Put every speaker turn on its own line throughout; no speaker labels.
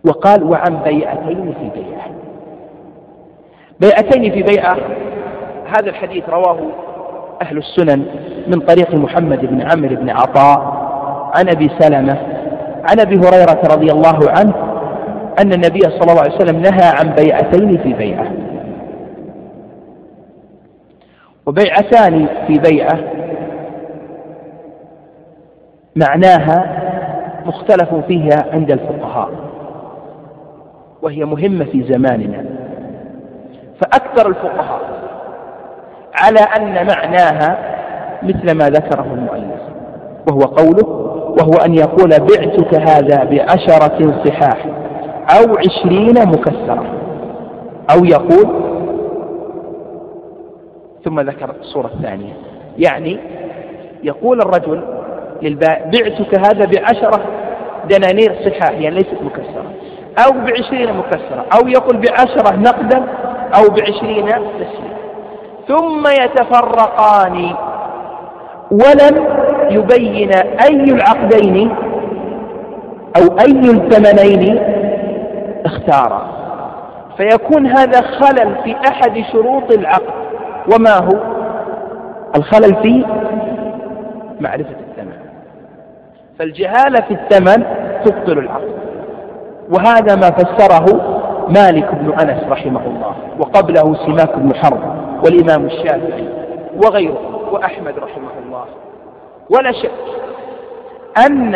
وقال وعن بيعتين في بيعة. بيعتين في بيعة، هذا الحديث رواه أهل السنن من طريق محمد بن عمرو بن عطاء عن أبي سلمة عن أبي هريرة رضي الله عنه أن النبي صلى الله عليه وسلم نهى عن بيعتين في بيعة. وبيعتان في بيعة معناها مختلف فيها عند الفقهاء، وهي مهمة في زماننا، فأكثر الفقهاء على أن معناها مثل ما ذكره المؤلف، وهو قوله وهو أن يقول بعتك هذا ب10 صحاح أو 20 مكسرة، أو يقول ثم ذكر الصورة الثانية، يعني يقول الرجل للبائع بعتك هذا ب10 دنانير صحاح يعني ليست مكسرة، أو ب20 مكسرة، أو يقول ب10 نقدا أو ب20 تسليم، ثم يتفرقان ولم يبين أي العقدين أو أي الثمنين اختار، فيكون هذا خلل في أحد شروط العقد. وما هو الخلل؟ في معرفة الثمن، فالجهالة في الثمن تبطل العقد، وهذا ما فسره مالك بن أنس رحمه الله، وقبله سماك بن حرب والإمام الشافعي وغيره وأحمد رحمه الله. ولا شك أن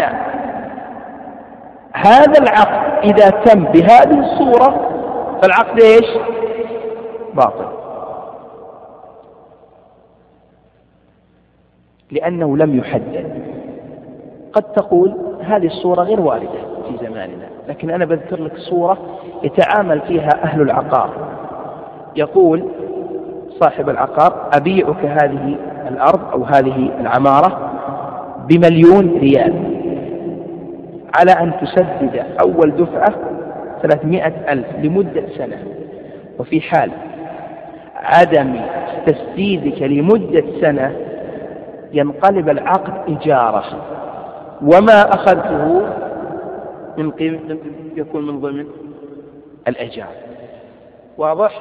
هذا العقد إذا تم بهذه الصورة فالعقد إيش؟ باطل، لأنه لم يحدد. قد تقول هذه الصورة غير واردة في زماننا، لكن أنا بذكر لك صورة يتعامل فيها أهل العقار. يقول صاحب العقار أبيعك هذه الأرض أو هذه العمارة ب1,000,000 ريال على أن تسدد أول دفعة 300,000 لمدة سنة، وفي حال عدم تسديدك لمدة سنة ينقلب العقد إجارة، وما أخذته من قيمة يكون من ضمن الإيجار. واضح؟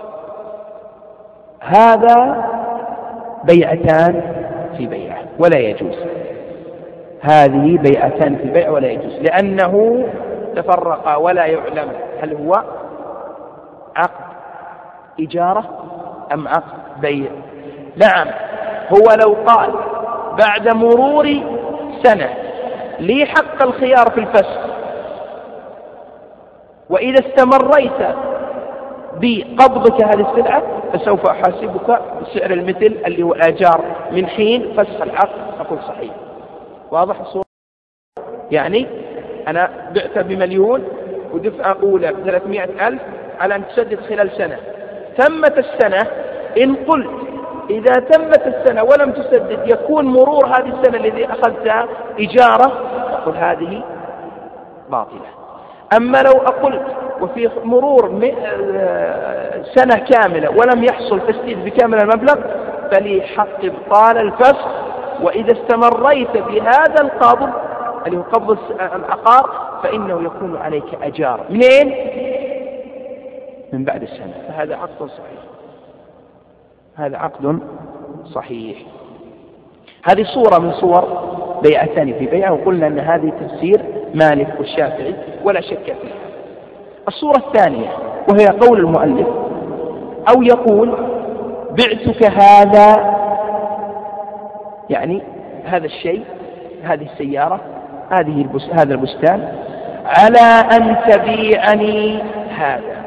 هذا بيعتان في بيعة ولا يجوز، هذه بيعتان في بيعة ولا يجوز، لأنه تفرقا ولا يعلم هل هو عقد إجارة أم عقد بيع. نعم، هو لو قال بعد مرور سنة لي حق الخيار في الفسخ، وإذا استمريت بقبضك هذه السلعة فسوف أحاسبك بسعر المثل اللي هو الآجار من حين فسخ العقد، أقول صحيح. واضح الصورة؟ يعني أنا بعت ب1,000,000 ودفعة أولى 300,000 على أن تسدد خلال سنة. تمت السنة، إن قلت إذا تمت السنة ولم تسدد يكون مرور هذه السنة الذي أخذتها إجارة، أقول هذه باطلة. أما لو أقلت وفي مرور سنة كاملة ولم يحصل تسديد بكامل المبلغ فلي حق إبطال الفسخ، وإذا استمريت بهذا القبض اللي هو قبض العقار فإنه يكون عليك أجار. منين؟ من بعد السنة. فهذا عقد صحيح، هذا عقد صحيح. هذه صورة من صور بيعتان في بيعة، وقلنا أن هذه تفسير مالك والشافعي ولا شك فيها. الصورة الثانية وهي قول المؤلف أو يقول بعتك هذا، يعني هذا الشيء، هذه السيارة، هذا البستان، على أن تبيعني هذا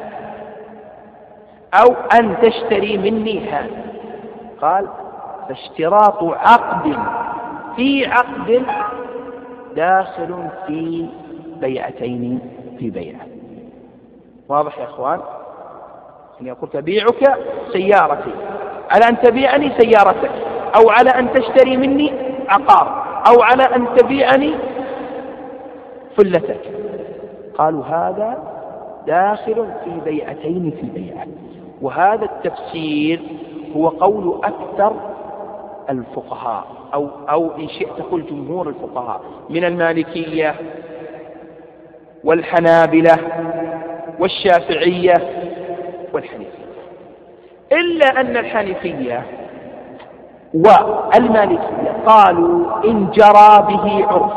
أو أن تشتري مني هذا. قال فاشتراط عقد في عقد داخل في بيعتين في بيعة. واضح يا أخوان؟ يعني يقول تبيعك سيارتي على أن تبيعني سيارتك، أو على أن تشتري مني عقار، أو على أن تبيعني فلتك. قالوا هذا داخل في بيعتين في بيعة. وهذا التفسير هو قول أكثر الفقهاء أو إن شئت قل جمهور الفقهاء من المالكية والحنابلة والشافعية والحنيفية، إلا أن الحنيفية والمالكية قالوا إن جرى به عرف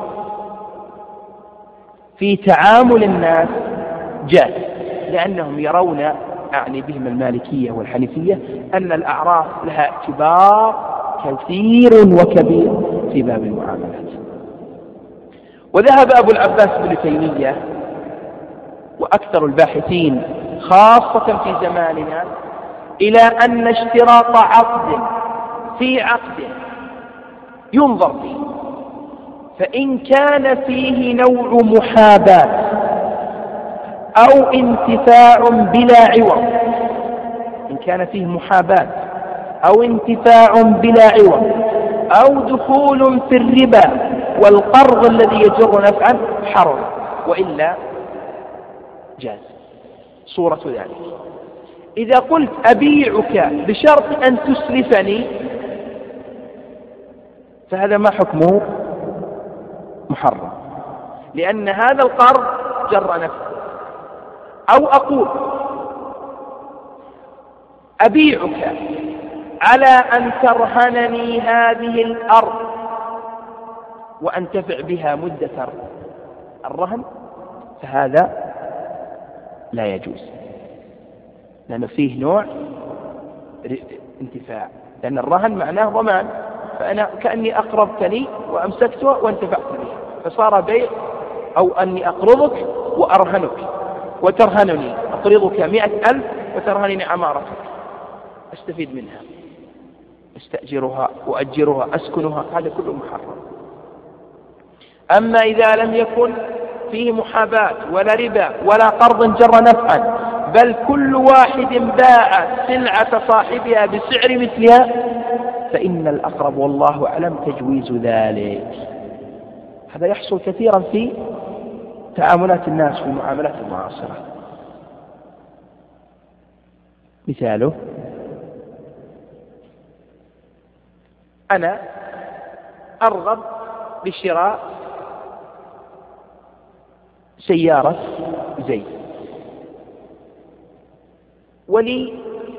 في تعامل الناس جاز، لأنهم يرون، أعني بهم المالكية والحنيفية، أن الأعراف لها اعتبار كثير وكبير في باب المعاملات. وذهب أبو العباس بن تيمية وأكثر الباحثين خاصة في زماننا إلى أن اشتراط عقد في عقد ينظر فيه، فإن كان فيه نوع محاباة أو انتفاع بلا عوض، إن كان فيه محاباة أو انتفاع بلا عوض أو دخول في الربا والقرض الذي يجر نفعا حرم، وإلا جاز. صورة ذلك إذا قلت أبيعك بشرط أن تسلفني، فهذا ما حكمه؟ محرم، لأن هذا القرض جر نفعا. أو أقول أبيعك على أن ترهنني هذه الأرض وأنتفع بها مدة الرهن، فهذا لا يجوز، لأن فيه نوع انتفاع، لأن الرهن معناه ضمان، فأنا كأني أقرضتني وأمسكتها وانتفعت بها، فصار بيع، أو أني أقرضك وأرهنك وترهنني، أقرضك 100,000 وترهنني عمارتك، أستفيد منها، أستأجرها وأجرها أسكنها، هذا كله محرم. أما إذا لم يكن فيه محاباة ولا ربا ولا قرض جر نفعا، بل كل واحد باع سلعة صاحبها بسعر مثلها، فإن الأقرب والله أعلم تجويز ذلك. هذا يحصل كثيرا في تعاملات الناس في المعاملات المعاصرة. مثاله: أنا أرغب بشراء سيارة زيد، ولي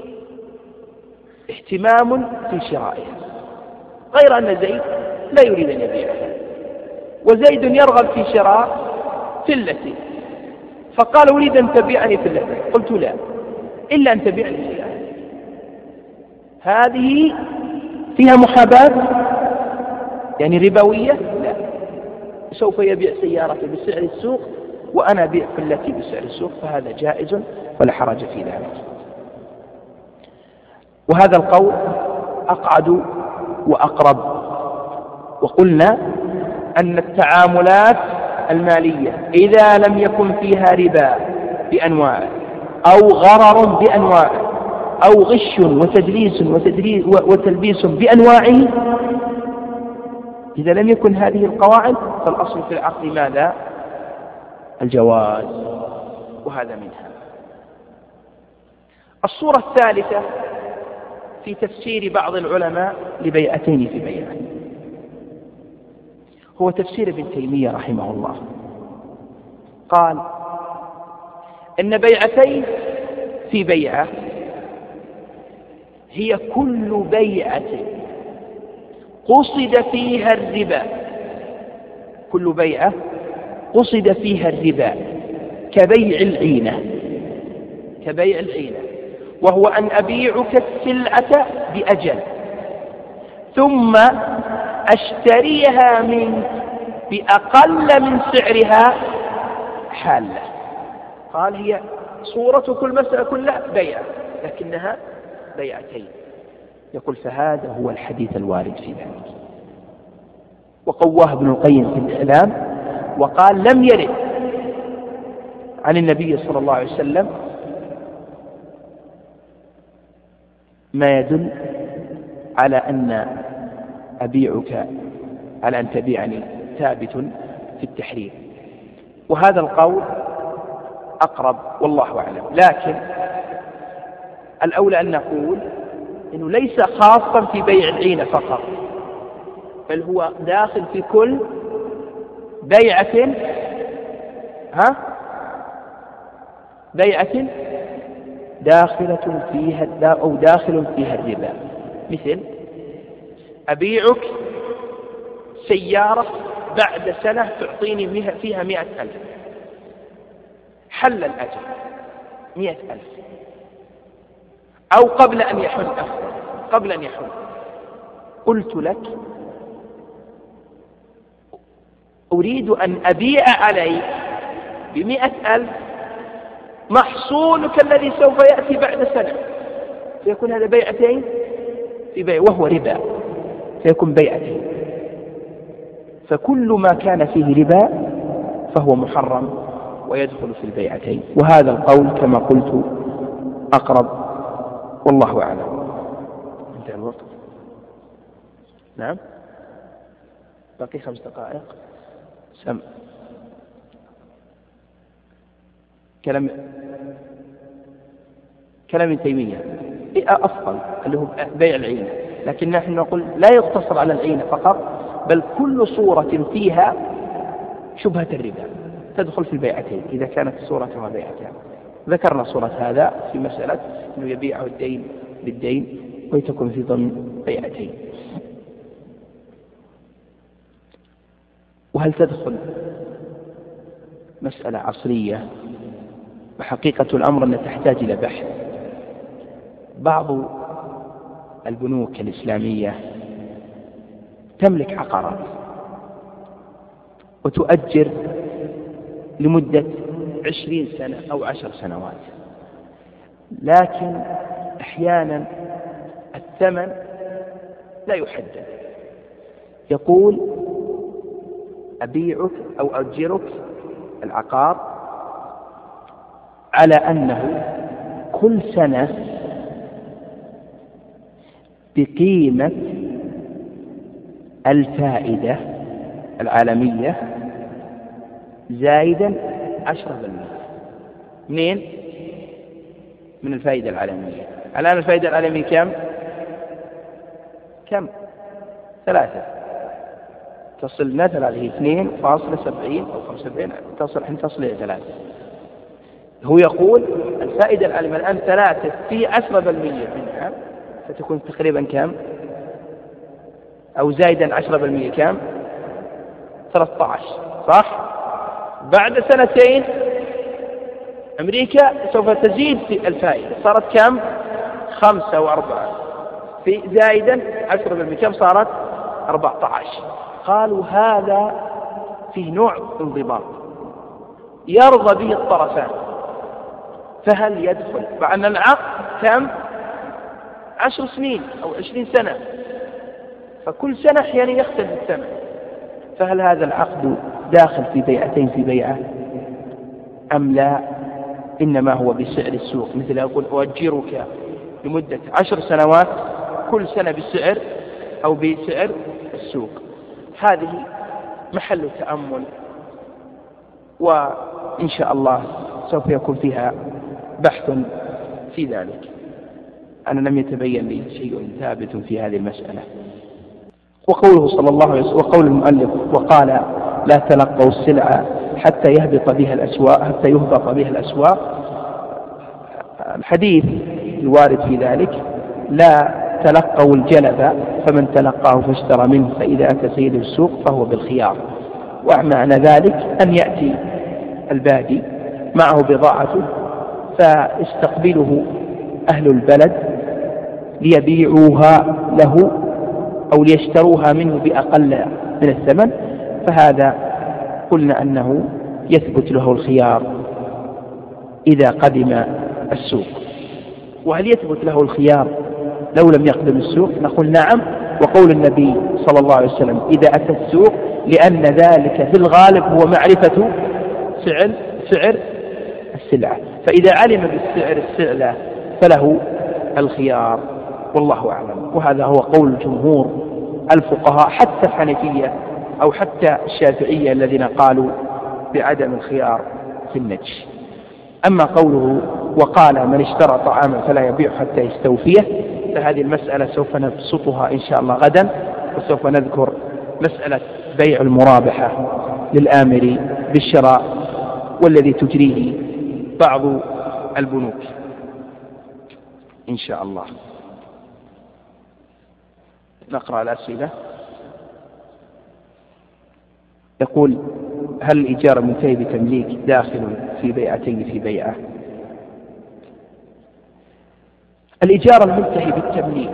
اهتمام في شرائها، غير أن زيد لا يريد أن يبيعها، وزيد يرغب في شراء فلتي، فقال أريد أن تبيعني فلتي، قلت لا، إلا أن تبيعني سيارة. هذه فيها محاباة يعني ربوية؟ لا، سوف يبيع سيارته بسعر السوق وأنا أبيع فلتي بسعر السوق، فهذا جائز ولا حرج في ذلك. وهذا القول أقعد وأقرب. وقلنا أن التعاملات المالية إذا لم يكن فيها ربا بأنواعه أو غرر بأنواعه أو غش وتدليس وتلبيس بأنواعه، إذا لم يكن هذه القواعد فالأصل في العقد ماذا؟ الجواز، وهذا منها. الصورة الثالثة في تفسير بعض العلماء لبيعتين في بيعة، هو تفسير ابن تيمية رحمه الله. قال إن بيعتين في بيعة هي كل بيعة قصد فيها الربا، كل بيعة قصد فيها الربا كبيع العينة، كبيع العينة، وهو أن أبيعك السلعة بأجل ثم أشتريها منك بأقل من سعرها حالة. قال هي صورة كل مسألة كلها بيعة، لكنها بيعتين. يقول فهذا هو الحديث الوارد في ذلك. وقواه ابن القيم في الإعلام وقال لم يرد عن النبي صلى الله عليه وسلم ما يدل على أن أبيعك على أن تبيعني ثابت في التحريم، وهذا القول أقرب والله أعلم. لكن الأولى أن نقول إنه ليس خاصا في بيع العينة فقط، بل هو داخل في كل بيعة بيعة داخل فيها الربا، مثل أبيعك سيارة بعد سنة تعطيني فيها 100,000، حل الأجل 100,000، أو قبل أن يحل قلت لك أريد أن أبيع عليك ب100,000 محصولك الذي سوف يأتي بعد سنة، فيكون هذا بيعتين في بيع، وهو ربا، فيكون بيعتين. فكل ما كان فيه ربا فهو محرم ويدخل في البيعتين، وهذا القول كما قلت أقرب، والله أعلم. انتهى الوقت. نعم، باقي 5 دقائق. كلام ابن تيمية أفضل، اللي هو بيع العينة، لكن نحن نقول لا يقتصر على العينة فقط، بل كل صورة فيها شبهة الربا تدخل في البيعتين إذا كانت صورتها بيعتان. ذكرنا صورة هذا في مسألة أنه يبيع الدين بالدين ويتكون في ضمن بيعتين. وهل تدخل مسألة عصرية؟ وحقيقة الأمر أنها تحتاج إلى بحث. بعض البنوك الإسلامية تملك عقارات وتؤجر لمدة 20 سنة أو 10 سنوات، لكن أحيانا الثمن لا يحدد، يقول أبيعك أو أجرك العقار على أنه كل سنة بقيمة الفائدة العالمية زائدا 10%. منين؟ من الفائدة العالمية. الآن الفائدة العالمية كم؟ 3 تصل مثلا هي 2.70 أو 75 تصل إلى 3. هو يقول الفائدة العالمية الآن 3 في 10% منها فتكون تقريبا كم؟ أو زائدا 10% كم؟ 13، صح؟ بعد 2 سنين أمريكا سوف تزيد في الفائدة، صارت كم؟ 5 و4 في زائدا 10%، كم صارت؟ 14. قالوا هذا فيه نوع انضباط يرضى به الطرفان، فهل يدخل مع أن العقد كم؟ 10 سنين أو 20 سنة، فكل سنة أحيانا يختلف الثمن، فهل هذا العقد داخل في بيعتين في بيعة أم لا؟ إنما هو بسعر السوق، مثل أقول أؤجرك لمدة 10 سنوات كل سنة بسعر أو بسعر السوق. هذه محل تأمل، وإن شاء الله سوف يكون فيها بحث في ذلك. أنا لم يتبين لي شيء ثابت في هذه المسألة. وقوله صلى الله عليه وسلم وقول المؤلف وقال لا تلقوا السلع حتى يهبط بها الأسواق، الحديث الوارد في ذلك لا تلقوا الجلب فمن تلقاه فاشترى منه فإذا أتى سيد السوق فهو بالخيار. ومعنى ذلك أن يأتي البادي معه بضاعته فيستقبله أهل البلد ليبيعوها له أو ليشتروها منه بأقل من الثمن، فهذا قلنا أنه يثبت له الخيار إذا قدم السوق. وهل يثبت له الخيار لو لم يقدم السوق؟ نقول نعم، وقول النبي صلى الله عليه وسلم إذا أتى السوق، لأن ذلك في الغالب هو معرفة سعر السلعة، فإذا علم بالسعر السلعة فله الخيار، والله أعلم. وهذا هو قول جمهور الفقهاء حتى الحنفية أو حتى الشافعية الذين قالوا بعدم الخيار في النجش. أما قوله وقال من اشترى طعاما فلا يبيع حتى يستوفيه، فهذه المسألة سوف نبسطها إن شاء الله غدا، وسوف نذكر مسألة بيع المرابحة للآمر بالشراء والذي تجريه بعض البنوك إن شاء الله. نقرأ الأسئلة. يقول: هل الإيجار المنتهي بتمليك داخل في بيعتين في بيعة؟ الإيجار المنتهي بالتمليك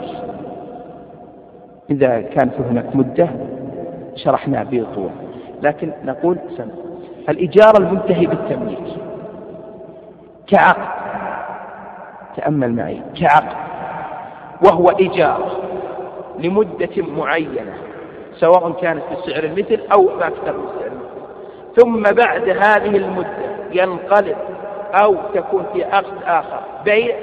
إذا كان في هناك مدة شرحنا بطول، لكن نقول الإيجار المنتهي بالتمليك كعقد، تأمل معي، كعقد، وهو إيجار لمدة معينة سواء كانت بسعر المثل أو أكثر من سعر المثل، ثم بعد هذه المدة ينقلب أو تكون في عقد آخر بيع،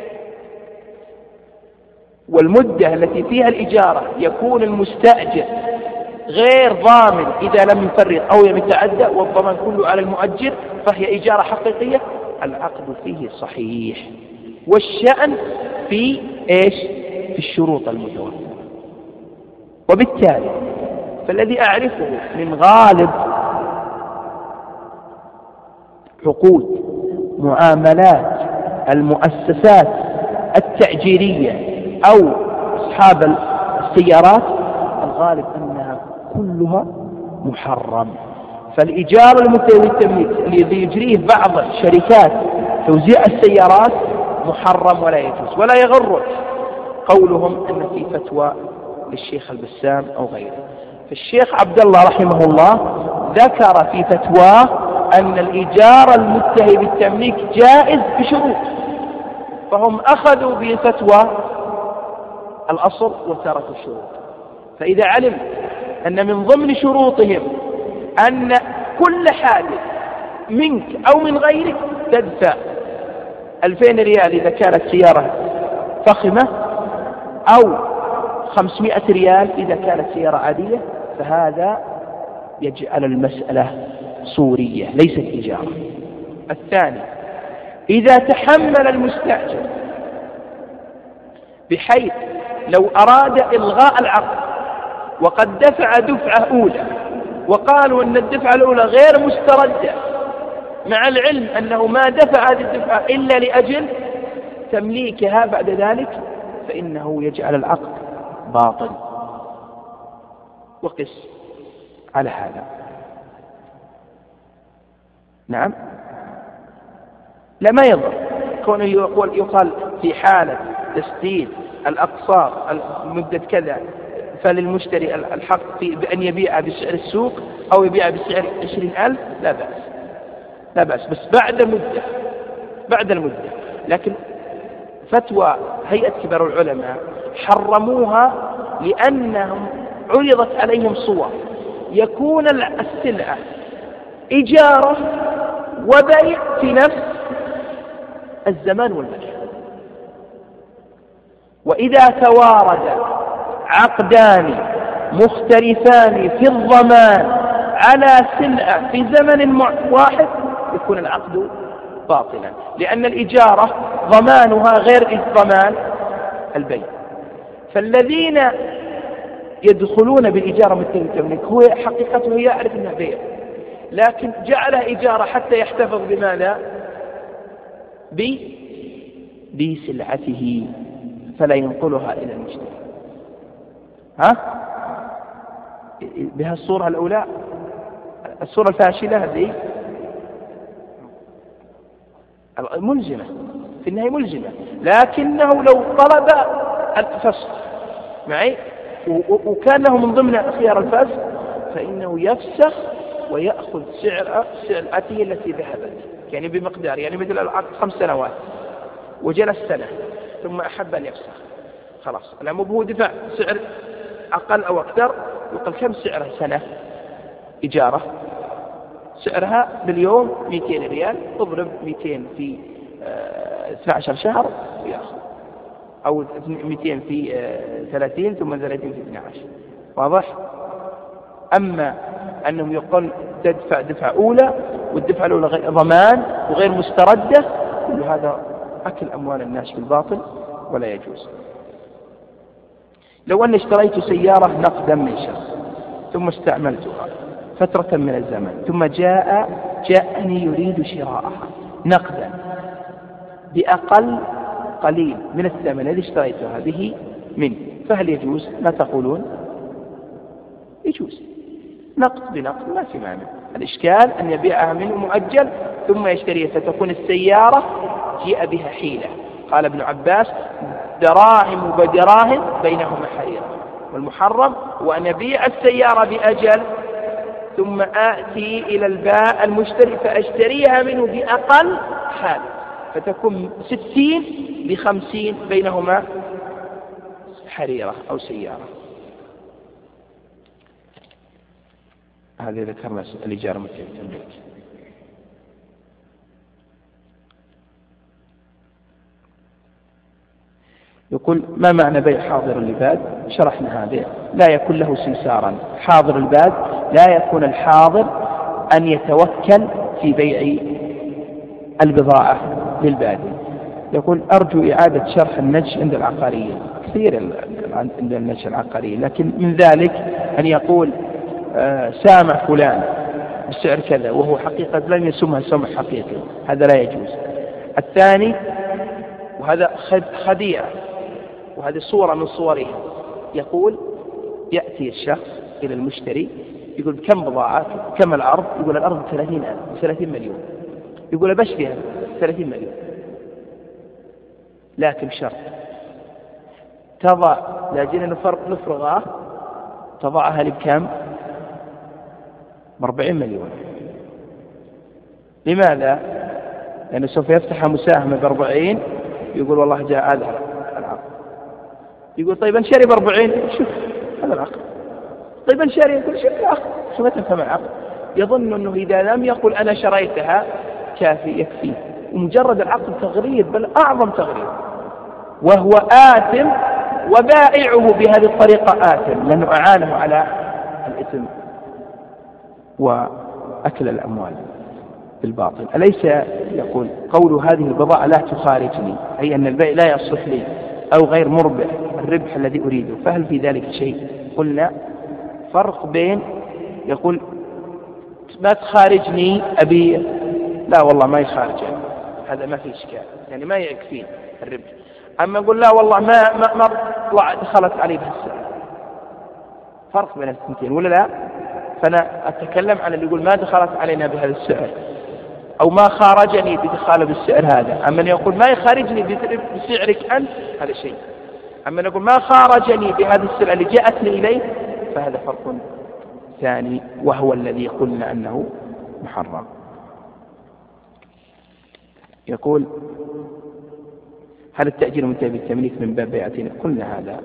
والمدة التي فيها الإجارة يكون المستأجر غير ضامن إذا لم يفرط أو يتعدى والضمان كله على المؤجر، فهي إجارة حقيقية، العقد فيه صحيح، والشأن في إيش؟ في الشروط المتوفرة. وبالتالي فالذي أعرفه من غالب عقود معاملات المؤسسات التأجيرية أو أصحاب السيارات الغالب أنها كلها محرم. فالإيجار المنتهي بالتمليك الذي يجريه بعض شركات توزيع السيارات محرم ولا يجوز، ولا يغرك قولهم أن في فتوى للشيخ البسام أو غيره. فالشيخ عبد الله رحمه الله ذكر في فتواه أن الإيجار المنتهي بالتمليك جائز بشروط، فهم أخذوا بفتوى الأصل وتركوا الشروط. فإذا علم أن من ضمن شروطهم أن كل حادث منك أو من غيرك تدفع 2000 ريال إذا كانت سيارة فخمة، أو 500 ريال إذا كانت سيارة عادية، فهذا يجعل المسألة صورية ليست إيجارة. الثاني: إذا تحمل المستأجر بحيث لو أراد إلغاء العقد وقد دفع دفعة أولى وقالوا أن الدفعة الأولى غير مستردة، مع العلم أنه ما دفع هذه الدفعة إلا لأجل تمليكها بعد ذلك، فإنه يجعل العقد باطل. وقس على هذا. نعم، لا ما يضر كونه يقال في حالة تسديد الأقساط مدة كذا فللمشتري الحق بأن يبيع بسعر السوق أو يبيع بسعر 20,000، لا بأس، لا بأس، بس بعد المدة. لكن فتوى هيئة كبار العلماء حرموها لأنهم عرضت عليهم صور يكون السلعة إجارة وبيع في نفس الزمان والمكان. وإذا توارد عقدان مختلفان في الضمان على سلعة في زمن واحد يكون العقد باطلا، لأن الإجارة ضمانها غير ضمان البيع. فالذين يدخلون بالإجارة مثل التمليك هو حقيقته يعرف أنها بيع، لكن جعلها إجارة حتى يحتفظ بماذا؟ بسلعته، فلا ينقلها إلى المشتري. بها الصورة الأولى، الصورة الفاشلة هذه ملزمة في النهاية ملزمة، لكنه لو طلب الفسخ معي وكان له من ضمن خيار الفسخ فإنه يفسخ ويأخذ سلعته التي ذهبت، يعني بمقدار، يعني مثل العقد 5 سنوات وجلس سنة ثم أحب أن يفسخ، خلاص الآن هو دفع سعر أقل أو أكثر، يقول كم سعرها سنة إجارة؟ سعرها باليوم 200 ريال، اضرب 200 في 12 شهر ويأخذ، أو 200 في 30 ثم 30 في 12. واضح؟ أما أنهم يقول تدفع دفعة أولى والدفعة الأولى غير ضمان وغير مستردة، كل هذا أكل أموال الناس بالباطل ولا يجوز. لو أن اشتريت سيارة نقدا من شخص ثم استعملتها فترة من الزمن ثم جاءني يريد شراءها نقدا، بأقل قليل من الثمن الذي اشتريتها به منه، فهل يجوز؟ ما تقولون؟ يجوز نقد بنقد ما في مانع. الإشكال أن يبيعها منه مؤجل ثم يشتريها، فتكون السيارة جيء بها حيلة. قال ابن عباس: دراهم بدراهم بينهما حريرة. والمحرم هو أن يبيع السيارة بأجل ثم آتي إلى البائع المشتري فأشتريها منه بأقل حال، فتكون 60 ب50 بينهما حريرة أو سيارة. هذه ذكرنا الإجارة متى. يقول: ما معنى بيع حاضر اللباد؟ شرحنا هذا. لا يكون له سمسارا. حاضر الباد لا يكون الحاضر أن يتوكل في بيع البضاعة للبادي. يقول: أرجو إعادة شرح النجش عند العقارية. كثير عند النجش العقارية، لكن من ذلك أن يقول سامع فلان بسعر كذا وهو حقيقة لم يسمها سمع حقيقي، هذا لا يجوز. الثاني، وهذا خديعة وهذه صورة من صورها، يقول: يأتي الشخص إلى المشتري يقول: كم بضاعة؟ كم العرض؟ يقول: الأرض 30 مليون. يقول: بشتريها 30 مليون، لكن شرط تضع لاجل نفرغاه تضعها لبكم؟ ب40 مليون. لماذا؟ لأنه سوف يفتح مساهمة ب40. يقول: والله جاء هذا العقد. يقول: طيب انشري ب40. شوف هذا العقد. طيب انشري. يقول: شوف العقد. شو ما تفهم العقد؟ يظن أنه إذا لم يقل أنا شريتها كافي يكفي، ومجرد العقد تغريب، بل أعظم تغريب، وهو آثم، وبائعه بهذه الطريقة آثم، لأنه أعانه على الإثم وأكل الأموال بالباطل. أليس يقول قول هذه البضاعة لا تخارجني، أي أن البيع لا يصح لي أو غير مربح الربح الذي أريده، فهل في ذلك شيء؟ قلنا فرق بين يقول ما تخارجني أبي، لا والله ما يخارجني، هذا ما في إشكال، يعني ما يكفي الربح. أما يقول لا والله ما دخلت علي بهالسعر، فرق بين الثنتين ولا لا؟ فأنا أتكلم عن اللي يقول ما دخلت علينا بهذا السعر، أو ما خارجني بدخاله بالسعر هذا. أما يقول ما يخارجني بسعرك أنت، هذا شيء. أما يقول ما خارجني بهذا السعر اللي جاءتني إليه، فهذا فرق ثاني، وهو الذي قلنا أنه محرم. يقول: هل التأجير منتهي بالتمليك من باب بيعتين؟ قلنا هذا.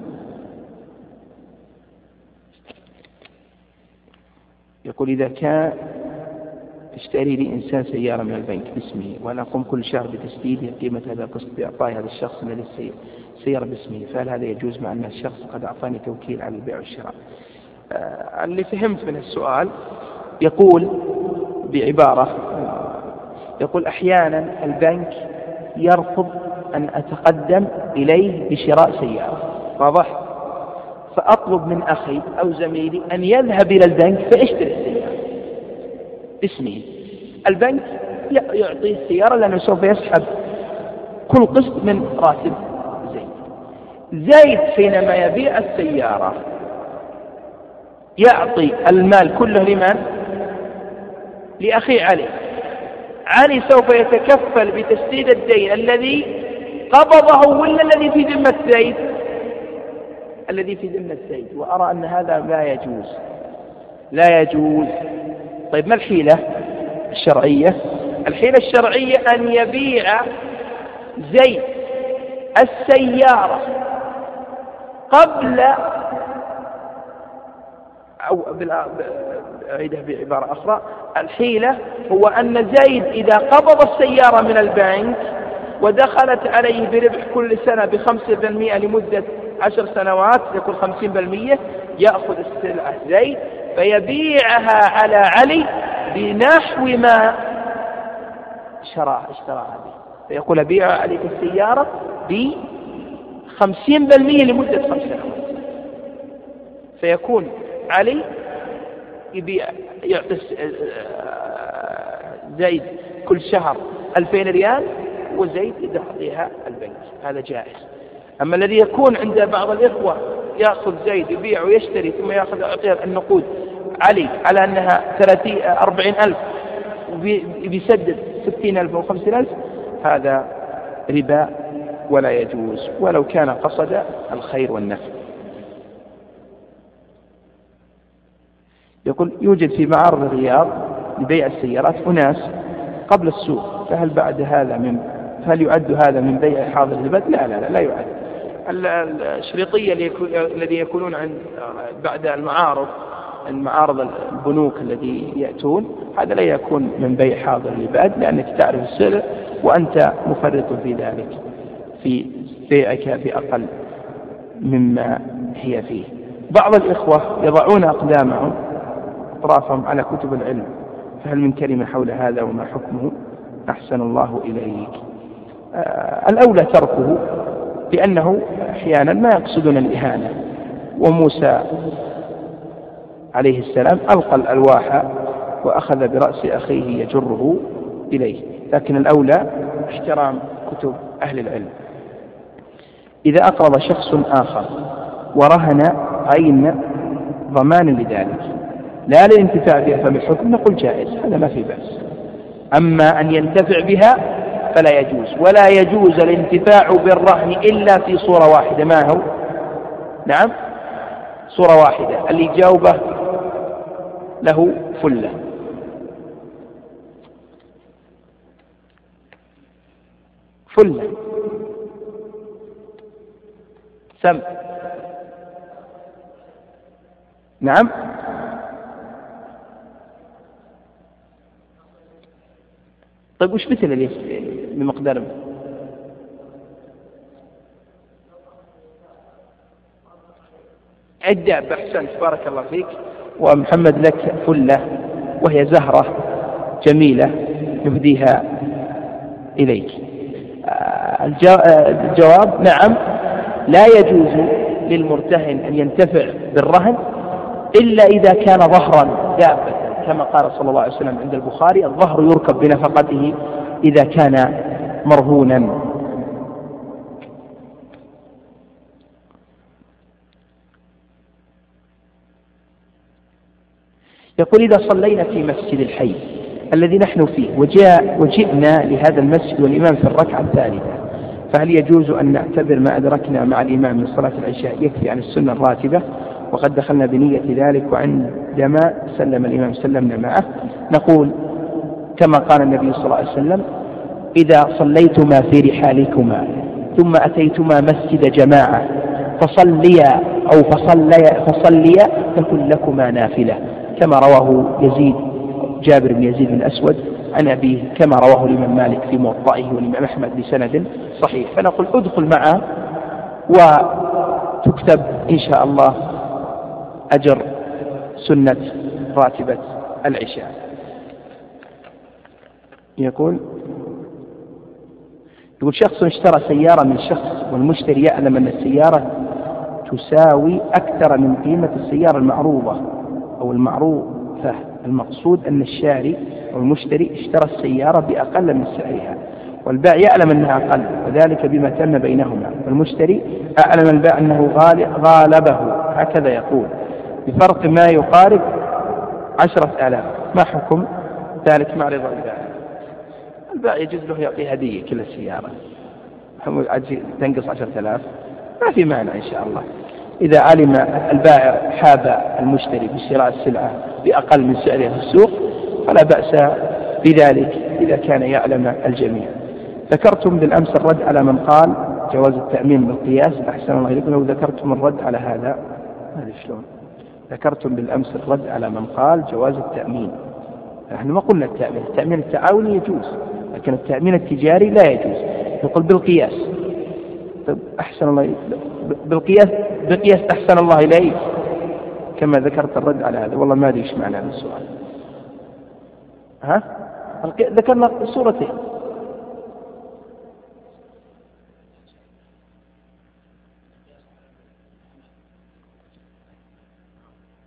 يقول: إذا كان اشتري لي إنسان سيارة من البنك باسمه، وأنا أقوم كل شهر بتسديد قيمة هذا القسط بإعطاء هذا الشخص الذي السيارة باسمه، فهل هذا يجوز مع أن الشخص قد أعطاني توكيل على البيع والشراء؟ اللي فهمت من السؤال يقول بعبارة، يقول: أحيانا البنك يرفض أن أتقدم إليه بشراء سيارة، واضح؟ فأطلب من أخي أو زميلي أن يذهب إلى البنك فيشتري السيارة باسمه. البنك يعطيه السيارة لأنه سوف يسحب كل قسط من راتب زيد حينما يبيع السيارة يعطي المال كله لمن؟ لأخي علي. علي سوف يتكفل بتسديد الدين الذي قبضه ولا الذي في ذمة زيد؟ الذي في ذمة زيد. وأرى أن هذا لا يجوز. طيب ما الحيلة الشرعية؟ الحيلة الشرعية أن يبيع زيد السيارة قبل، أو أعيدها بعبارة أخرى، الحيلة هو أن زيد إذا قبض السيارة من البنك ودخلت عليه بربح كل سنة ب5% لمدة 10 سنوات، يكون 50%، يأخذ السلعة زيد فيبيعها على علي بنحو ما اشتراها به، فيقول أبيع عليك السيارة ب50% لمدة 5 سنوات، فيكون علي يعطي زيد كل شهر 2000 ريال وزيد يعطيها البنك، هذا جائز. أما الذي يكون عند بعض الإخوة يأخذ زيد يبيع ويشتري ثم يعطيها النقود علي على أنها 40,000 وبيسدد 60,000 أو 50,000، هذا ربا ولا يجوز ولو كان قصد الخير والنفع. يقول يوجد في معارض الرياض لبيع السيارات أناس قبل السوق، فهل يعد هذا من بيع حاضر البلد؟ لا يعد. الشريطية الذي يكونون عند بعد المعارض البنوك الذي يأتون، هذا لا يكون من بيع حاضر العباد، لأنك تعرف السعر وأنت مفرط في ذلك في بيعك بأقل مما هي فيه. بعض الإخوة يضعون أقدامهم أطرافهم على كتب العلم، فهل من كلمة حول هذا وما حكمه؟ أحسن الله إليك. الأولى تركه، لأنه أحيانا ما يقصدون الإهانة، وموسى عليه السلام ألقى الألواح وأخذ برأس أخيه يجره إليه، لكن الأولى احترام كتب أهل العلم. إذا أقرض شخص آخر ورهن عين ضمان لذلك لا للانتفاع بها فبالحكم نقول جائز، هذا ما في بأس. أما أن ينتفع بها فلا يجوز، ولا يجوز الانتفاع بالرهن إلا في صورة واحدة. ما هو؟ نعم، صورة واحدة، اللي جاوبه له فلة. سم. نعم، طيب وش مثل اللي بمقدار؟ عدة بأحسن، بارك الله فيك. ومحمد لك فلة وهي زهرة جميلة يهديها إليك. الجواب نعم، لا يجوز للمرتهن أن ينتفع بالرهن إلا إذا كان ظهرا دابة، كما قال صلى الله عليه وسلم عند البخاري: الظهر يركب بنفقته إذا كان مرهونا. يقول: إذا صلينا في مسجد الحي الذي نحن فيه وجئنا لهذا المسجد والإمام في الركعة الثالثة، فهل يجوز أن نعتبر ما أدركنا مع الإمام من صلاة العشاء يكفي عن السنة الراتبة وقد دخلنا بنية ذلك، وعندما سلم الإمام سلمنا معه؟ نقول كما قال النبي صلى الله عليه وسلم: إذا صليتما في رحالكما ثم أتيتما مسجد جماعة فصليا تكن لكما نافلة، كما رواه جابر بن يزيد بن أسود عن أبيه، كما رواه الإمام مالك في موطئه والإمام أحمد بسند صحيح. فنقول ادخل معه وتكتب إن شاء الله أجر سنة راتبة العشاء. يقول شخص اشترى سيارة من شخص والمشتري يعلم أن السيارة تساوي أكثر من قيمة السيارة المعروضة أو المعروفة. المقصود أن الشاري أو المشتري اشترى السيارة بأقل من سعرها، والبائع يعلم أنها أقل، وذلك بما تم بينهما، والمشتري أعلم البائع أنه غالبه، هكذا يقول، بفرق ما يقارب 10,000. ما حكم ذلك مع رضا البائع؟ البائع يجوز له يعطي هدية كل السيارة، تنقص 10,000 ما في معنى إن شاء الله. إذا علم البائع حاب المشتري بشراء السلعة بأقل من سعرها في السوق فلا بأس بذلك إذا كان يعلم الجميع. ذكرتم بالأمس الرد على من قال جواز التأمين بالقياس، أحسن الله إليكم لو ذكرتم الرد على هذا. شلون ذكرتم بالأمس الرد على من قال جواز التأمين؟ نحن ما قلنا التأمين التعاوني يجوز، لكن التأمين التجاري لا يجوز. نقول بالقياس. طيب أحسن الله بقياس أحسن الله إليك كما ذكرت الرد على هذا. والله ما أدري إيش معنى هذا السؤال. ذكرنا صورتين.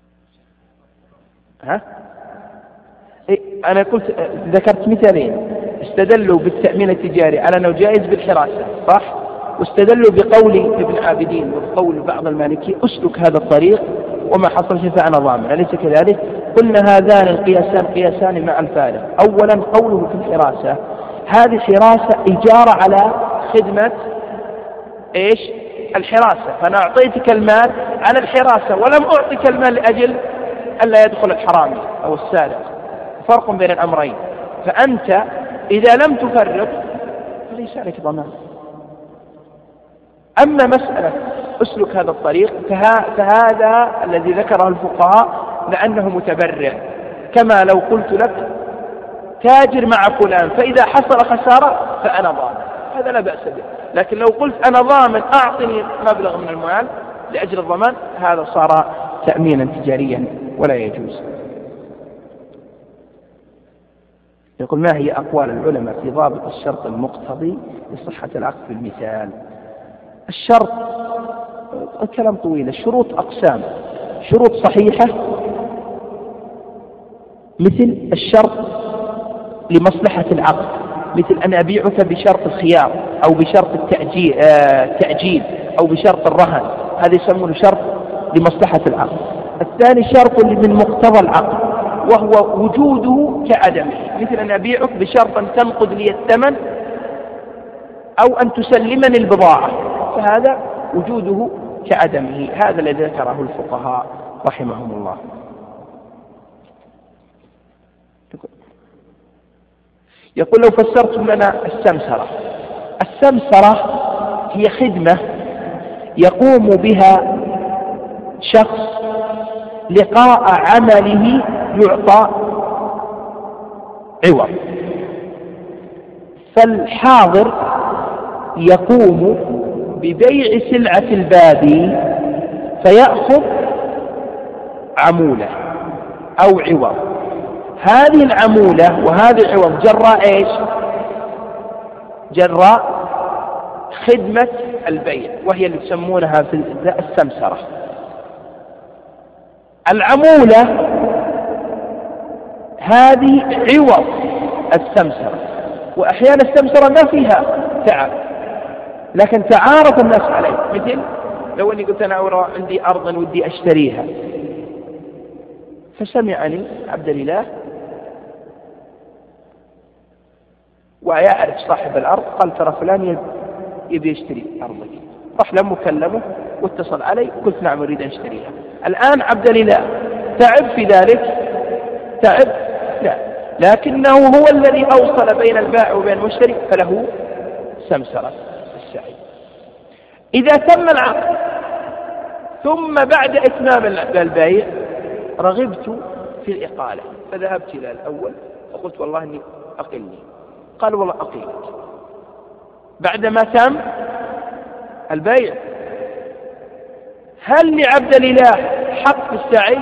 أنا قلت ذكرت مثالين. استدلوا بالتأمين التجاري على أنه جائز بالحراسة، صح؟ واستدلوا بقول ابن عابدين وقول بعض المالكي اسلك هذا الطريق وما حصل شيء فأنا ضامن، أليس كذلك؟ قلنا هذان القياسان قياسان مع الفارق. أولا قوله في الحراسة، هذه حراسة إجارة على خدمة إيش؟ الحراسة، فأنا أعطيتك المال على الحراسة ولم أعطيك المال لأجل ألا يدخل الحرامي أو السارق، فرق بين الأمرين. فأنت إذا لم تفرق فليس عليك ضمان. أما مسألة أسلك هذا الطريق فهذا الذي ذكره الفقهاء لأنه متبرع، كما لو قلت لك تاجر مع فلان فإذا حصل خسارة فأنا ضامن، هذا لا بأس به. لكن لو قلت أنا ضامن أعطني مبلغ من المال لأجل الضمان، هذا صار تأمينا تجاريا ولا يجوز. يقول ما هي أقوال العلماء في ضابط الشرط المقتضي لصحة العقد في المثال؟ الشرط كلام طويل. الشروط أقسام: شروط صحيحة مثل الشرط لمصلحة العقد، مثل أن أبيعك بشرط الخيار أو بشرط التأجيل أو بشرط الرهن، هذا يسمونه شرط لمصلحة العقد. الثاني شرط من مقتضى العقد وهو وجوده كعدمه، مثل أن أبيعك بشرط أن تنقد لي الثمن أو أن تسلمني البضاعة، فهذا وجوده كعدمه. هذا الذي ذكره الفقهاء رحمهم الله. يقول لو فسرتم لنا السمسرة. السمسرة هي خدمة يقوم بها شخص لقاء عمله يعطى عوض، فالحاضر يقوم ببيع سلعة البادي فيأخذ عمولة أو عوض. هذه العمولة وهذا العوض جراء إيش؟ جراء خدمة البيع، وهي اللي يسمونها في السمسرة. العمولة هذه عوض السمسرة، وأحيانا السمسرة ما فيها تعب لكن تعارف الناس عليه، مثل لو أني قلت أنا عندي أرضا ودي أشتريها، فسمعني عبد الإله ويعرف صاحب الأرض قال ترى فلان يبي يشتري أرضك، راح لم كلمه واتصل علي وقلت نعم أريد أن أشتريها. الآن عبد الإله تعب في ذلك؟ تعب؟ لا، لكنه هو الذي أوصل بين البائع وبين المشتري فله سمسرة السعي. إذا تم العقد ثم بعد إتمام البيع رغبت في الإقالة، فذهبت إلى الأول وقلت والله إني أقلني، قال والله أقيلك. بعدما تم البيع هل لعبد الإله حق في السعي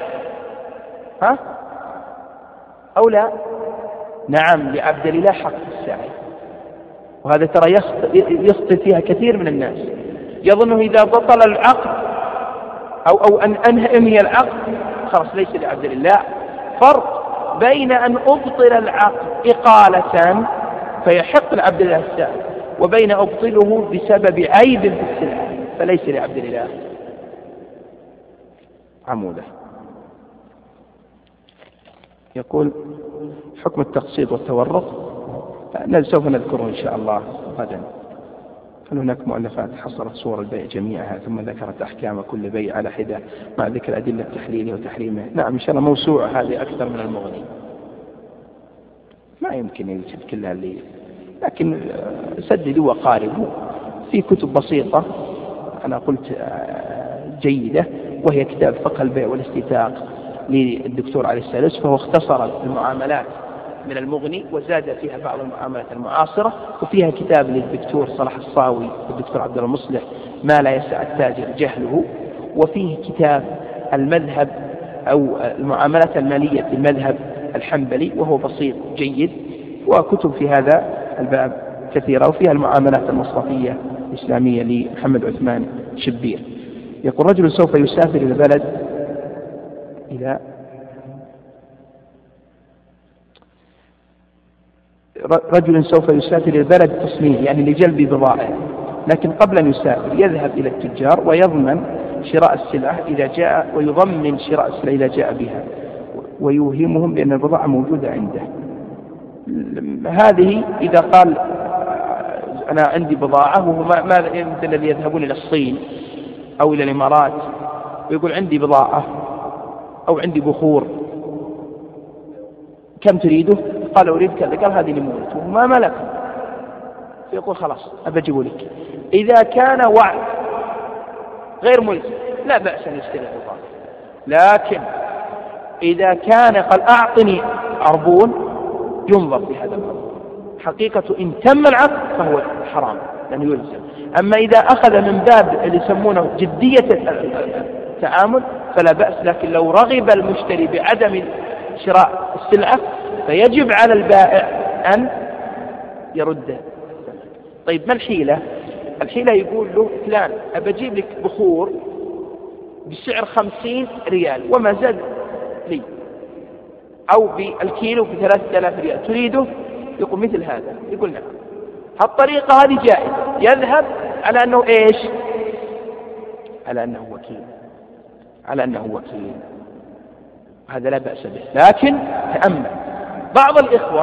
أو لا؟ نعم لعبد الإله حق في السعي، وهذا ترى يخطئ فيها كثير من الناس، يظنه إذا بطل العقد أو أن أنهي العقد خلاص ليس لعبد الإله. فرق بين أن أبطل العقد إقالة فيحق لعبد الإله السعي، وبين أبطله بسبب عيب في السلعة فليس لعبد الإله عموده. يقول حكم التقسيط والتورق سوف نذكره إن شاء الله غدا. هل هناك مؤلفات حصرت صور البيع جميعها ثم ذكرت أحكام كل بيع على حدة مع ذكر أدلة تحليله وتحريمه؟ نعم إن شاء الله موسوعة هذه أكثر من المغني، ما يمكن يوجد كلها اللي، لكن سددوا وقاربوا في كتب بسيطة أنا قلت جيدة، وهي كتاب فقه البيع والاستيثاق للدكتور علي السالس، فهو اختصر المعاملات من المغني وزاد فيها بعض المعاملات المعاصرة، وفيها كتاب للدكتور صلاح الصاوي والدكتور عبد الله المصلح ما لا يسع التاجر جهله، وفيه كتاب المذهب أو المعاملات المالية في المذهب الحنبلي وهو بسيط جيد، وكتب في هذا الباب كثيرة، وفيها المعاملات المصرفية الإسلامية لمحمد عثمان شبير. يقول رجل سوف يسافر إلى بلد رجل سوف يسافر إلى البلد التصنيع يعني لجلب بضائع، لكن قبل أن يسافر يذهب إلى التجار ويضمن شراء السلعة إذا جاء، ويضمن شراء السلعة إذا جاء بها، ويوهمهم بأن البضاعة موجودة عنده. هذه إذا قال أنا عندي بضاعة، وهو مثل الذي يذهبون إلى الصين أو إلى الإمارات ويقول عندي بضاعة أو عندي بخور، كم تريده؟ قال أريد كذا، قال هذه لمولت وما ملك، فيقول خلاص أبجيب لك. إذا كان وعد غير ملزم لا بأس أن يشتري البضاعة، لكن إذا كان قال أعطني عربون ينظر في هذا العربون، حقيقة إن تم العقد فهو حرام لأنه يلزم. أما إذا أخذ من باب اللي يسمونه جدية التعامل فلا بأس، لكن لو رغب المشتري بعدم شراء السلعة فيجب على البائع أن يرده. طيب ما الحيلة؟ الحيلة يقول له فلان أبجيب لك بخور بسعر 50 ريال وما زاد لي، أو بالكيلو ب3000 ريال، تريده؟ يقول مثل هذا، يقول نعم. هالطريقة هذه جائزة، يذهب على أنه إيش؟ على أنه وكيل، على أنه وكيل، هذا لا بأس به. لكن تأمل، بعض الإخوة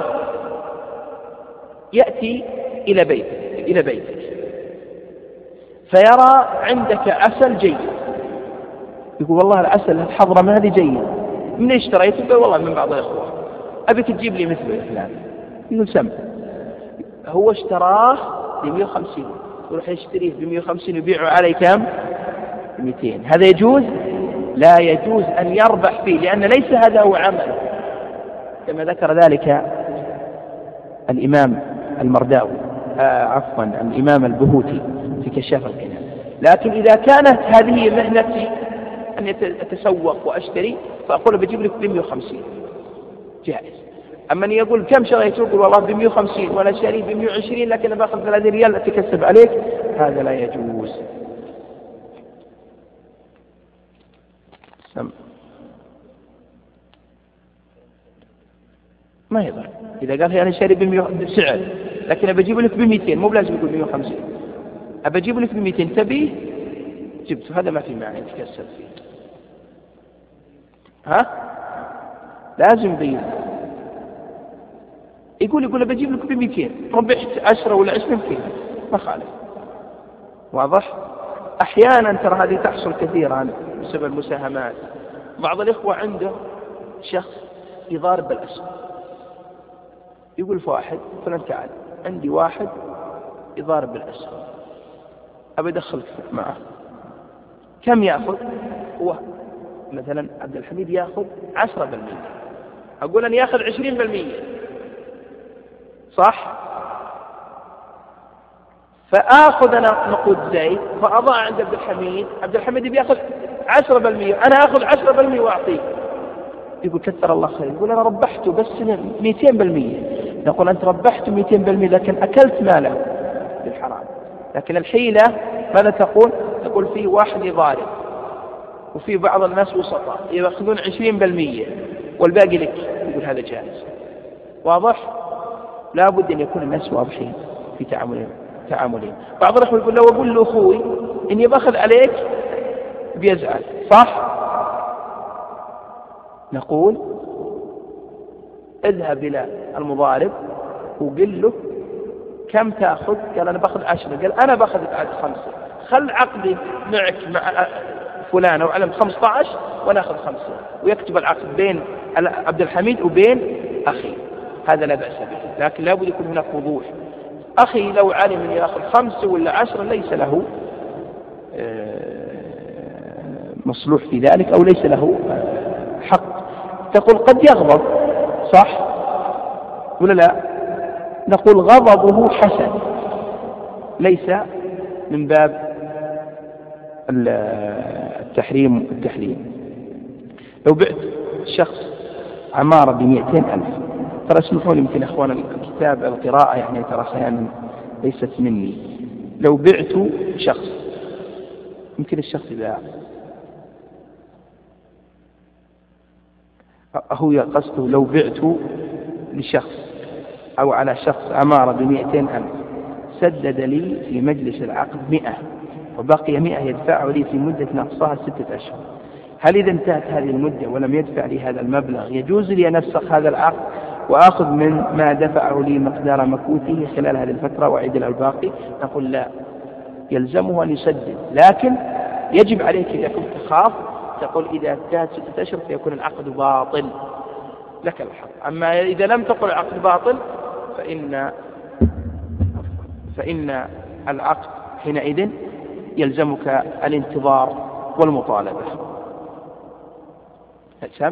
يأتي إلى بيتك فيرى عندك عسل جيد، يقول والله العسل الحضرة هذه جيد، من اشتريته؟ يقول والله من بعض الإخوة، أبيك تجيب لي مثله يا فلان. يقول سم، هو اشتراه ب150 يروح يشتريه ب150 ويبيعه عليه كم؟ 200. هذا يجوز؟ لا يجوز أن يربح فيه، لأن ليس هذا هو عمله، كما ذكر ذلك الإمام المرداوي عفوا الإمام البهوتي في كشاف القناع. لكن إذا كانت هذه مهنتي أن أتسوق وأشتري فأقول بجيب لك ب150 جائز. أما أن يقول كم شريت؟ يقول والله ب150 وأنا شاري ب120 لكن باخذ 30 ريال أتكسب عليك، هذا لا يجوز. ما يضر إذا قال أنا شاري بسعر لكن أبجيب لك ب200، مو بلازم يقول 150، أبجيب لك ب200 تبيه جبته، هذا ما في معنى يتكسب فيه. لازم بيه. يقول بجيب لك ب200 ربحت 10 ولا 20 فيها ما خالف. واضح؟ أحيانا ترى هذه تحصل كثيرا بسبب المساهمات. بعض الإخوة عنده شخص يضارب بالأسهم، يقول فواحد فلان تعال عندي واحد يضارب بالأسهم أبي أدخلك معه، كم يأخذ؟ هو مثلا عبد الحميد يأخذ 10%، أقول أن يأخذ 20%، صح؟ فآخذ أنا نقود زيت فأضع عند عبد الحميد بيأخذ 10%، أنا أخذ 10% وأعطيه. يقول كثر الله خير، يقول أنا ربحته بس 200%. نقول أنت ربحته 200% لكن أكلت ماله بالحرام. لكن الحيلة ماذا تقول؟ تقول في واحد يضارب وفي بعض الناس وسطاء يأخذون 20% والباقي لك، يقول هذا جائز. واضح؟ لا بد أن يكون الناس واضحين في تعاملهم. بعض الأخوة يقول لو أقول له أخوي إني باخذ عليك بيزعل، صح؟ نقول اذهب إلى المضارب وقل له كم تأخذ؟ قال أنا باخذ 10، قال أنا باخذ 5، خل عقدي معك مع فلان أو علم 15 وأنا أخذ 5، ويكتب العقد بين عبد الحميد وبين أخي، هذا لا بأس به. لكن لا بد يكون هناك وضوح. أخي لو علم أن يأخذ 5 ولا 10 ليس له مصلوح في ذلك أو ليس له حق. تقول قد يغضب، صح ولا لا؟ نقول غضبه حسن، ليس من باب التحريم. لو بعت شخص عمارة ب200,000، ترى اسمحوا لي يمكن أخوان الكتاب القراءة يعني ترى أحيانا ليست مني. لو بعت شخص يمكن الشخص ذا هو قصده لو بعت لشخص أو على شخص أمار ب200,000 سدد لي في مجلس العقد 100 وبقي 100 يدفعه لي في مدة نقصها 6 أشهر، هل إذا انتهت هذه المدة ولم يدفع لي هذا المبلغ يجوز لي أن أفسخ هذا العقد وآخذ من ما دفعه لي مقدار مكوته خلال هذه الفترة وأعيد له الباقي؟ نقول لا، يلزمه أن يسدد، لكن يجب عليك إذا كنت تخاف تقول إذا انتهت 6 أشهر فيكون العقد باطل لك الحق. أما إذا لم تقل العقد باطل فإن العقد حينئذ يلزمك الانتظار والمطالبة. سام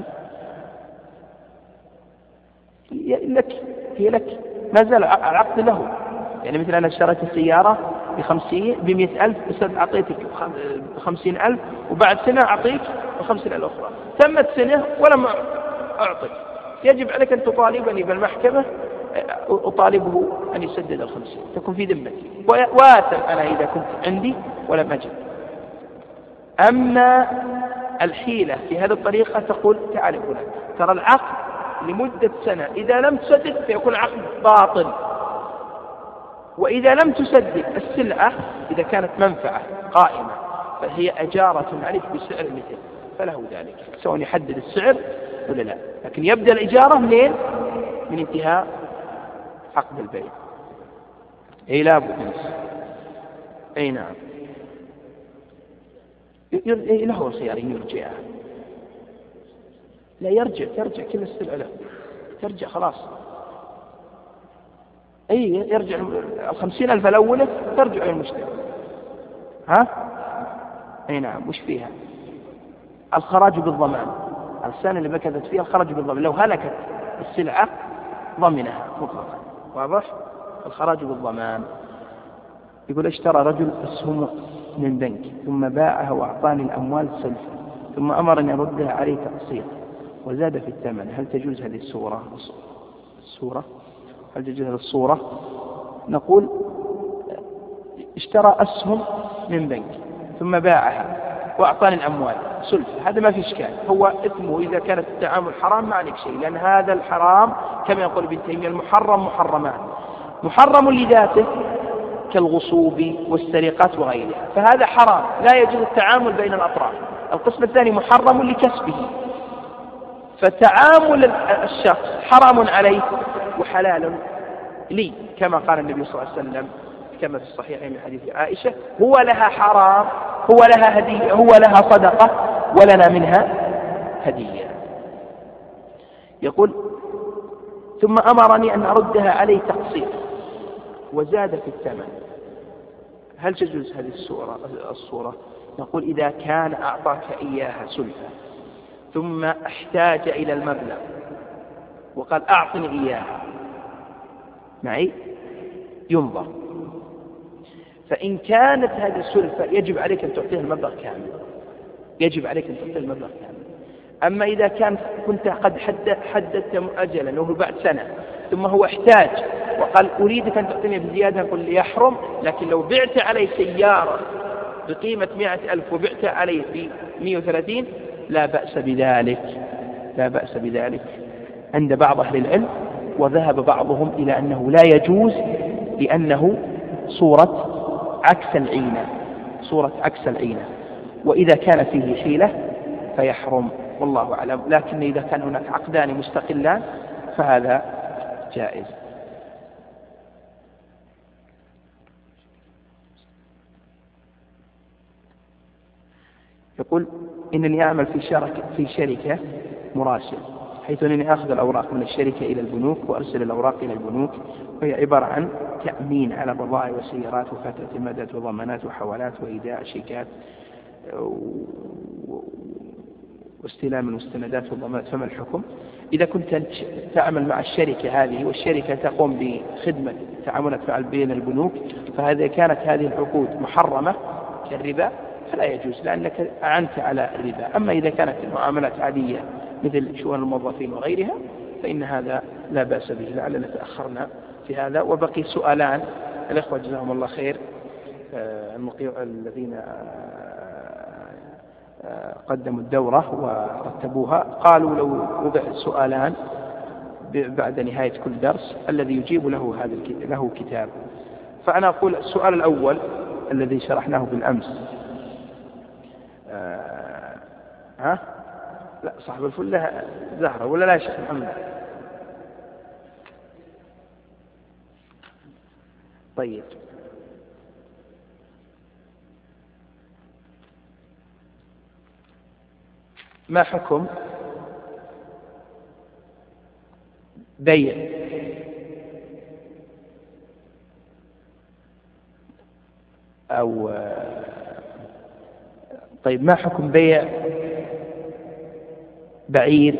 هي لك ما زال العقد له. يعني مثل أنا اشتريت السيارة ب100,000 بس أعطيتك 50,000 وبعد سنة أعطيك 50,000 أخرى، تمت سنة ولم أعطيك، يجب عليك أن تطالبني بالمحكمة أطالبه أن يسدد 50، تكون في ذمتي وآثم أنا إذا كنت عندي ولم أجد. أما الحيلة في هذه الطريقة تقول تعال هنا ترى العقد لمدة سنة، إذا لم تسدد فيكون العقد باطل، وإذا لم تسدد السلعة إذا كانت منفعة قائمة فهي أجارة عليك بسعر مثل، فله ذلك سواء يحدد السعر ولا لا، لكن يبدأ الإجارة منين؟ من انتهاء عقد البيع. أي لا بد منه. أي نعم، له الخيار أن يرجعها. لا ترجع كل السلعة له، ترجع خلاص. أي يرجع 50,000 الأولى ترجع إلى المشتري. ها؟ أي نعم. وش فيها؟ الخراج بالضمان، السنة اللي مكثت فيها الخراج بالضمان، لو هلكت السلعة ضمنها مطلقا. واضح؟ الخراج بالضمان. يقول اشترى رجل أسهم من بنك ثم باعها وأعطاني الأموال سلفا ثم أمرني أن أردها عليه تقسيط وزاد في الثمن، هل تجوز هذه الصورة؟ هل تجوز هذه الصورة؟ نقول اشترى أسهم من بنك ثم باعها وأعطاني الأموال سلفا، هذا ما في إشكال، هو إثمه إذا كانت التعامل حرام ما عليك شيء، لأن هذا الحرام كما يقول ابن تيمية المحرم محرمان، محرم لذاته كالغصوب والسرقات وغيرها، فهذا حرام لا يجوز التعامل بين الأطراف. القسم الثاني محرم لكسبه، فتعامل الشخص حرام عليه وحلال لي، كما قال النبي صلى الله عليه وسلم كما في الصحيحين من حديث عائشة هو لها حرام، هو لها هدية، هو لها صدقة ولنا منها هدية. يقول ثم أمرني أن أردها عليه تقسيط وزاد في الثمن، هل تجوز هذه الصورة؟ نقول إذا كان أعطاك إياها سلفا ثم احتاج إلى المبلغ وقال أعطني إياها معي ينظر، فإن كانت هذه السلفة يجب عليك أن تعطيه المبلغ كامل، يجب عليك أن تعطيه المبلغ كامل. أما إذا كنت قد حددت مؤجلا وهو بعد سنة ثم هو احتاج وقال أريدك أن تعطيني بزيادة، نقول لي يحرم، لكن لو بعت عليه سيارة بقيمة 100,000 وبعت عليه ب 130 لا بأس بذلك عند بعض أهل العلم، وذهب بعضهم إلى أنه لا يجوز لأنه صورة عكس العينة، وإذا كان فيه حيلة فيحرم والله أعلم، لكن إذا كان هناك عقدان مستقلان فهذا جائز. يقول إنني أعمل في شركة مراسل، حيث أنني أخذ الأوراق من الشركة إلى البنوك وأرسل الأوراق إلى البنوك، وهي عبارة عن تأمين على البضائع والسيارات وفترة المدد وضمانات وحوالات وإيداع شيكات واستلام المستندات والضمانات، فما الحكم؟ إذا كنت تعمل مع الشركة هذه والشركة تقوم بخدمة تعاملات مع بين البنوك، فهذا كانت هذه العقود محرمة كالربا فلا يجوز لأنك أعنت على الربا. أما إذا كانت المعاملات عادية مثل شؤون الموظفين وغيرها فإن هذا لا بأس به. لعلنا تأخرنا في هذا، وبقي سؤالان الأخوة جزاهم الله خير الذين قدموا الدورة ورتبوها، قالوا لو وضع سؤالان بعد نهاية كل درس الذي يجيب له كتاب. فأنا أقول السؤال الأول الذي شرحناه بالأمس، لا صاحب الفلة زهرة ولا لا يا شيخ محمد؟ طيب ما حكم بيع أو طيب ما حكم بيع بعير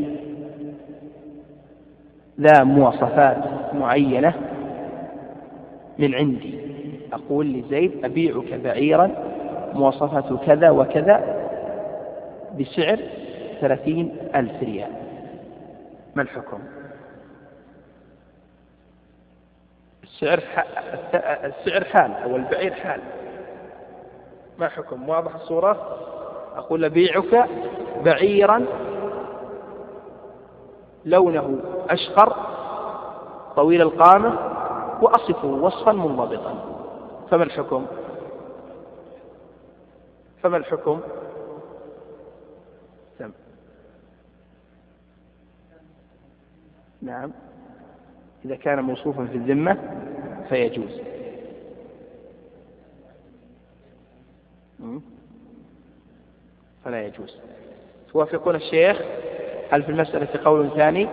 لا مواصفات معينة من عندي، أقول لزيد أبيعك بعيرا مواصفاته كذا وكذا بسعر 30,000 ريال، ما الحكم؟ السعر حال أو البعير حال، ما حكم؟ واضح الصورة؟ أقول أبيعك بعيرا لونه أشقر طويل القامة وأصفه وصفا منضبطا، فما الحكم؟ فما الحكم؟ نعم، إذا كان موصوفا في الذمة فيجوز. فلا يجوز. توافقون الشيخ؟ هل في المسألة قول ثاني؟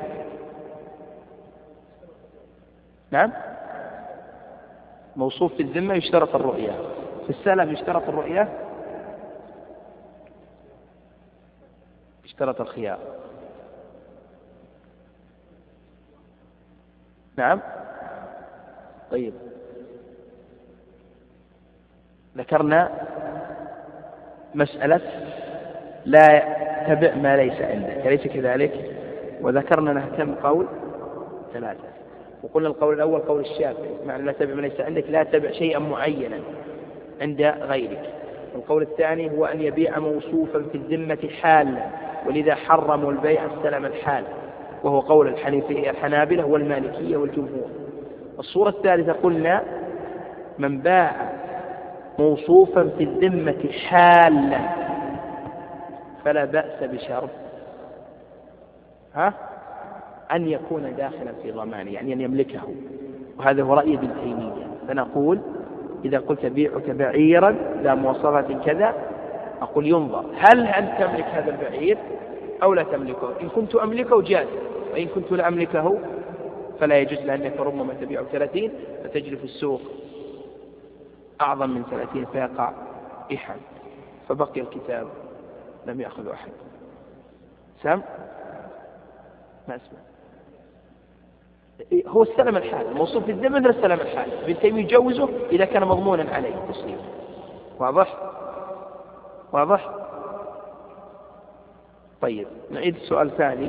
نعم، موصوف في الذمة يشترط الرؤية، في السلم يشترط الرؤية، يشترط الخيار. نعم. طيب ذكرنا مسألة لا تبع ما ليس عندك، أليس كذلك؟ وذكرنا له كم قول؟ 3. وقلنا القول الأول قول الشافعي، معنى لا تبع ما ليس عندك لا تبع شيئا معينا عند غيرك. القول الثاني هو أن يبيع موصوفا في الذمة حالا، ولذا حرموا البيع السلم الحال، وهو قول الحنابلة والمالكية والجمهور. الصورة الثالثة قلنا من باع موصوفا في الذمة حالا فلا بأس بشرط أن يكون داخلا في ضمانه، يعني أن يملكه، وهذا هو رأي ابن تيمية. فنقول إذا قلت بيعك بعيرا لا مواصفات كذا، أقول ينظر هل أنت تملك هذا البعير أو لا تملكه. إن كنت أملكه جاز، وإن كنت لا أملكه فلا يجوز، لأنك ربما تبيع 30 فتجري في السوق أعظم من 30 فيقع إحد، فبقي الكتاب لم يأخذ أحد. سام ما اسمه هو السلم الحال الموصوف في الذمة مثل السلم الحال، ابن تيمية يجوزه إذا كان مضمونا عليه التصريف. واضح؟ واضح؟ طيب نعيد سؤال ثاني.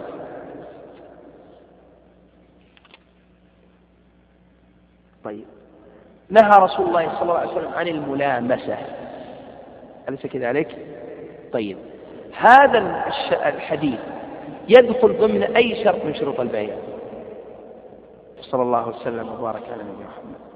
طيب نهى رسول الله صلى الله عليه وسلم عن الملامسة، أليس كذلك؟ طيب هذا الحديث يدخل ضمن أي شرط من شروط البيع؟ صلى الله وسلم وبارك على نبينا محمد.